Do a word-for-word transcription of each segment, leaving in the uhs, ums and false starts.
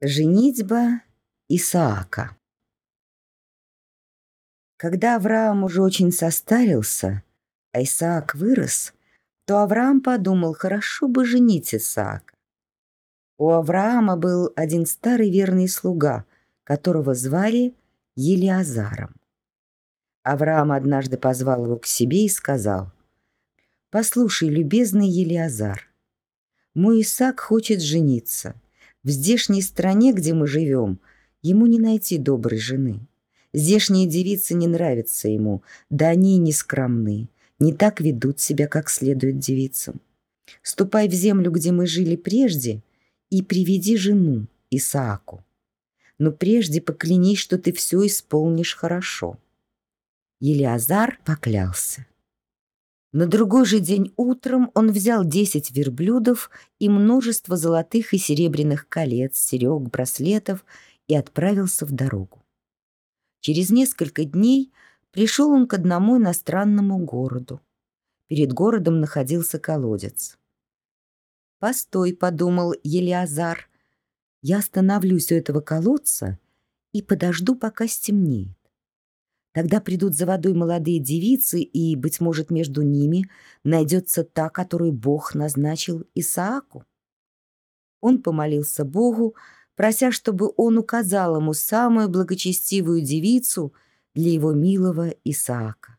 Женитьба Исаака. Когда Авраам уже очень состарился, а Исаак вырос, то Авраам подумал, хорошо бы женить Исаака. У Авраама был один старый верный слуга, которого звали Елиазаром. Авраам однажды позвал его к себе и сказал: «Послушай, любезный Елиазар, мой Исаак хочет жениться. В здешней стране, где мы живем, ему не найти доброй жены. Здешние девицы не нравятся ему, да они и не скромны, не так ведут себя, как следует девицам. Ступай в землю, где мы жили прежде, и приведи жену Исааку. Но прежде поклянись, что ты все исполнишь хорошо». Елиазар поклялся. На другой же день утром он взял десять верблюдов и множество золотых и серебряных колец, серег, браслетов и отправился в дорогу. Через несколько дней пришел он к одному иностранному городу. Перед городом находился колодец. «Постой», — подумал Елиазар, — «я остановлюсь у этого колодца и подожду, пока стемнеет. Тогда придут за водой молодые девицы, и, быть может, между ними найдется та, которую Бог назначил Исааку». Он помолился Богу, прося, чтобы он указал ему самую благочестивую девицу для его милого Исаака.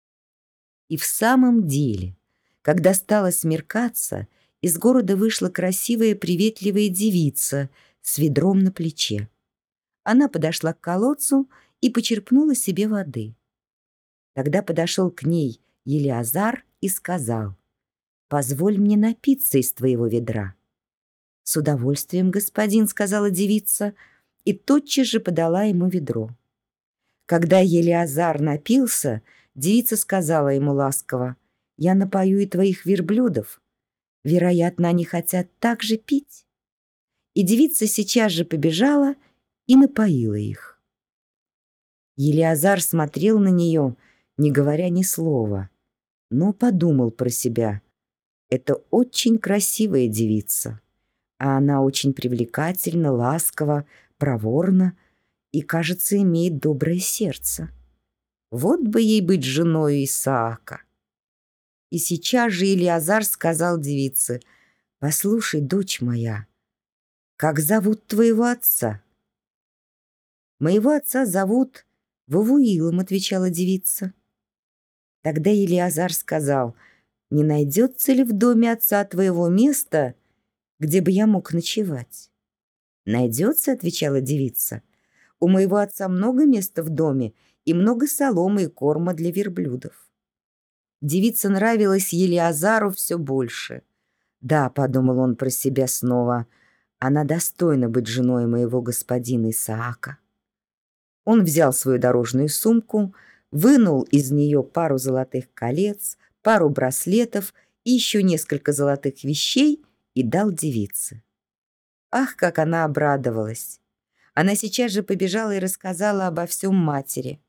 И в самом деле, когда стало смеркаться, из города вышла красивая приветливая девица с ведром на плече. Она подошла к колодцу и почерпнула себе воды. Тогда подошел к ней Елиазар и сказал: «Позволь мне напиться из твоего ведра». «С удовольствием, господин», — сказала девица, и тотчас же подала ему ведро. Когда Елиазар напился, девица сказала ему ласково: «Я напою и твоих верблюдов. Вероятно, они хотят так же пить». И девица сейчас же побежала и напоила их. Елиазар смотрел на нее, не говоря ни слова, но подумал про себя: это очень красивая девица, а она очень привлекательна, ласкова, проворна и, кажется, имеет доброе сердце. Вот бы ей быть женой Исаака. И сейчас же Елиазар сказал девице: «Послушай, дочь моя, как зовут твоего отца?» «Моего отца зовут Вавуилом», — отвечала девица. Тогда Елиазар сказал: «Не найдется ли в доме отца твоего места, где бы я мог ночевать?» «Найдется», — отвечала девица. «У моего отца много места в доме и много соломы и корма для верблюдов». Девица нравилась Елиазару все больше. «Да», — подумал он про себя снова, — «она достойна быть женой моего господина Исаака». Он взял свою дорожную сумку, вынул из нее пару золотых колец, пару браслетов и еще несколько золотых вещей и дал девице. Ах, как она обрадовалась! Она сейчас же побежала и рассказала обо всем матери.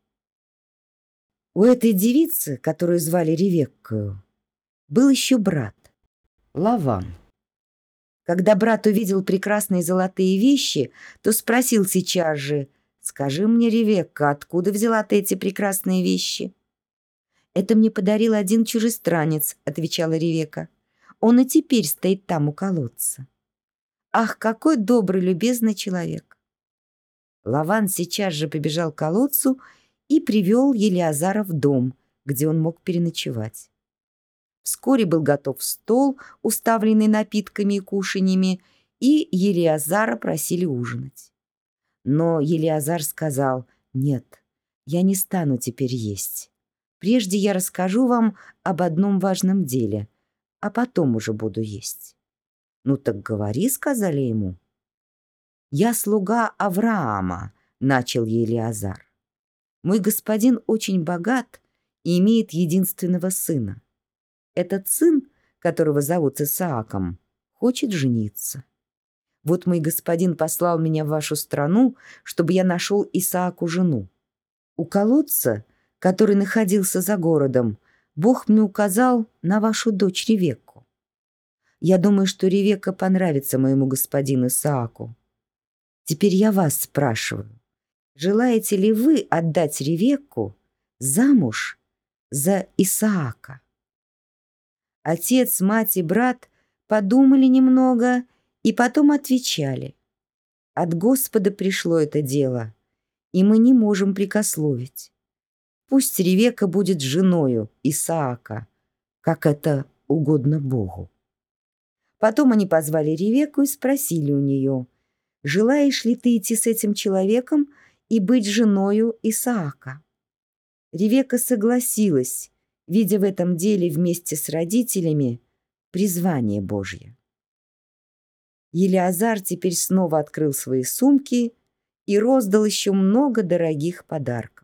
У этой девицы, которую звали Ревеккою, был еще брат, Лаван. Когда брат увидел прекрасные золотые вещи, то спросил сейчас же: «Скажи мне, Ревекка, откуда взяла ты эти прекрасные вещи?» «Это мне подарил один чужестранец», — отвечала Ревекка. «Он и теперь стоит там у колодца». «Ах, какой добрый, любезный человек!» Лаван сейчас же побежал к колодцу и привел Елиазара в дом, где он мог переночевать. Вскоре был готов стол, уставленный напитками и кушаньями, и Елиазара просили ужинать. Но Елиазар сказал: «Нет, я не стану теперь есть. Прежде я расскажу вам об одном важном деле, а потом уже буду есть». «Ну так говори», — сказали ему. «Я слуга Авраама», — начал Елиазар. «Мой господин очень богат и имеет единственного сына. Этот сын, которого зовут Исааком, хочет жениться. Вот мой господин послал меня в вашу страну, чтобы я нашел Исааку жену. У колодца, который находился за городом, Бог мне указал на вашу дочь Ревекку. Я думаю, что Ревекка понравится моему господину Исааку. Теперь я вас спрашиваю, желаете ли вы отдать Ревекку замуж за Исаака?» Отец, мать и брат подумали немного и потом отвечали: «От Господа пришло это дело, и мы не можем прекословить. Пусть Ревекка будет женою Исаака, как это угодно Богу». Потом они позвали Ревекку и спросили у нее: «Желаешь ли ты идти с этим человеком и быть женою Исаака?» Ревекка согласилась, видя в этом деле вместе с родителями призвание Божье. Елиазар теперь снова открыл свои сумки и роздал еще много дорогих подарков.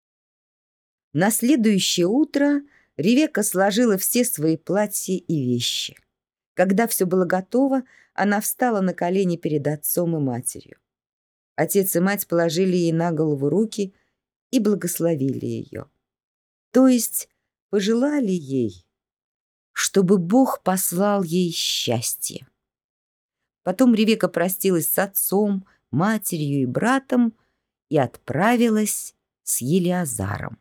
На следующее утро Ревекка сложила все свои платья и вещи. Когда все было готово, она встала на колени перед отцом и матерью. Отец и мать положили ей на голову руки и благословили ее. То есть пожелали ей, чтобы Бог послал ей счастье. Потом Ревекка простилась с отцом, матерью и братом и отправилась с Елиазаром.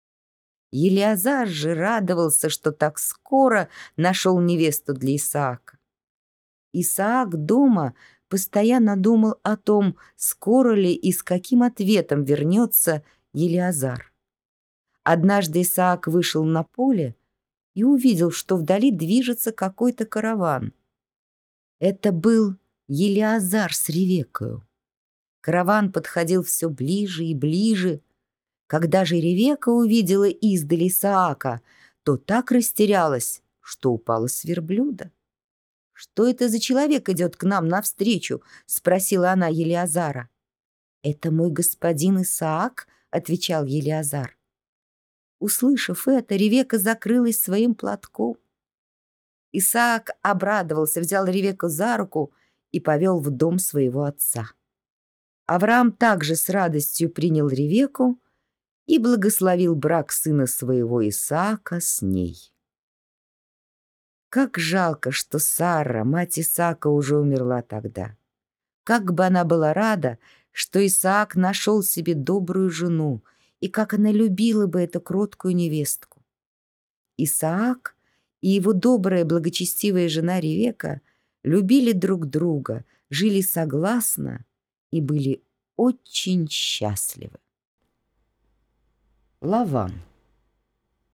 Елиазар же радовался, что так скоро нашел невесту для Исаака. Исаак дома постоянно думал о том, скоро ли и с каким ответом вернется Елиазар. Однажды Исаак вышел на поле и увидел, что вдали движется какой-то караван. Это был Елиазар с Ревеккою. Караван подходил все ближе и ближе. Когда же Ревекка увидела издали Исаака, то так растерялась, что упала с верблюда. «Что это за человек идет к нам навстречу?» — спросила она Елиазара. «Это мой господин Исаак», — отвечал Елиазар. Услышав это, Ревекка закрылась своим платком. Исаак обрадовался, взял Ревекку за руку и повел в дом своего отца. Авраам также с радостью принял Ревекку и благословил брак сына своего Исаака с ней. Как жалко, что Сара, мать Исаака, уже умерла тогда. Как бы она была рада, что Исаак нашел себе добрую жену, и как она любила бы эту кроткую невестку. Исаак и его добрая благочестивая жена Ревекка любили друг друга, жили согласно и были очень счастливы. Лаван.